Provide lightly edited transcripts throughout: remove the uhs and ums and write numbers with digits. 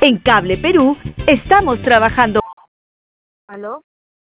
En Cable Perú estamos trabajando. ¿Aló?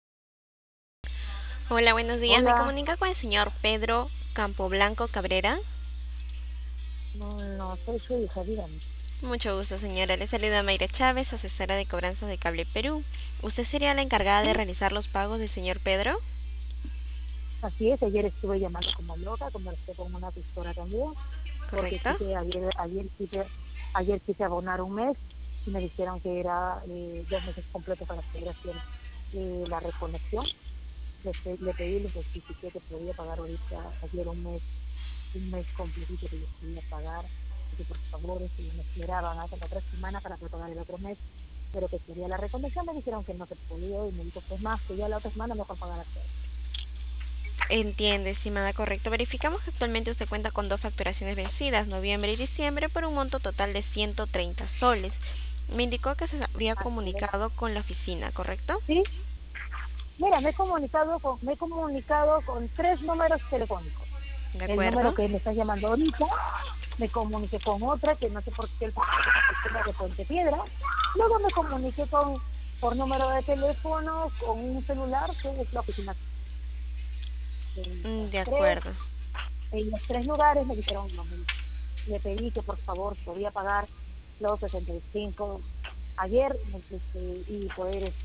Hola, buenos días. Me Hola. comunica con el señor Pedro Campoblanco Cabrera. No, no, soy su hija, dígame. Mucho gusto, señora. Le saluda Mayra Chávez, asesora de cobranzas de Cable Perú. ¿Usted sería la encargada de Sí, realizar los pagos del señor Pedro? así es, ayer estuve llamando como loca, conversé con una asesora también, porque ¿Correcto? quise, ayer quise abonar un mes y me dijeron que era 2 meses completos para poder hacer la reconexión. Le pedí, les justifiqué que podía pagar ahorita, ayer un mes completito que yo podía pagar, y que por favor si me esperaban hasta la otra semana para poder pagar el otro mes, pero que quería la reconexión. Me dijeron que no se podía y me dijo, pues más, que ya la otra semana mejor pagar a todo. Entiende, estimada, correcto. Verificamos que actualmente usted cuenta con dos facturaciones vencidas, noviembre y diciembre, por un monto total de 130 soles. Me indicó que se habría Así es. comunicado con la oficina, ¿correcto? Sí, mira, me he comunicado con 3 números telefónicos. ¿De El número acuerdo? que me estás llamando ahorita, me comuniqué con otra que no sé por qué el sistema de Puente Piedra. Luego me comuniqué por número de teléfono con un celular que es la oficina. En los De tres, acuerdo. en los 3 lugares me dijeron lo mismo. Le pedí que por favor podía pagar los 65 ayer, y poder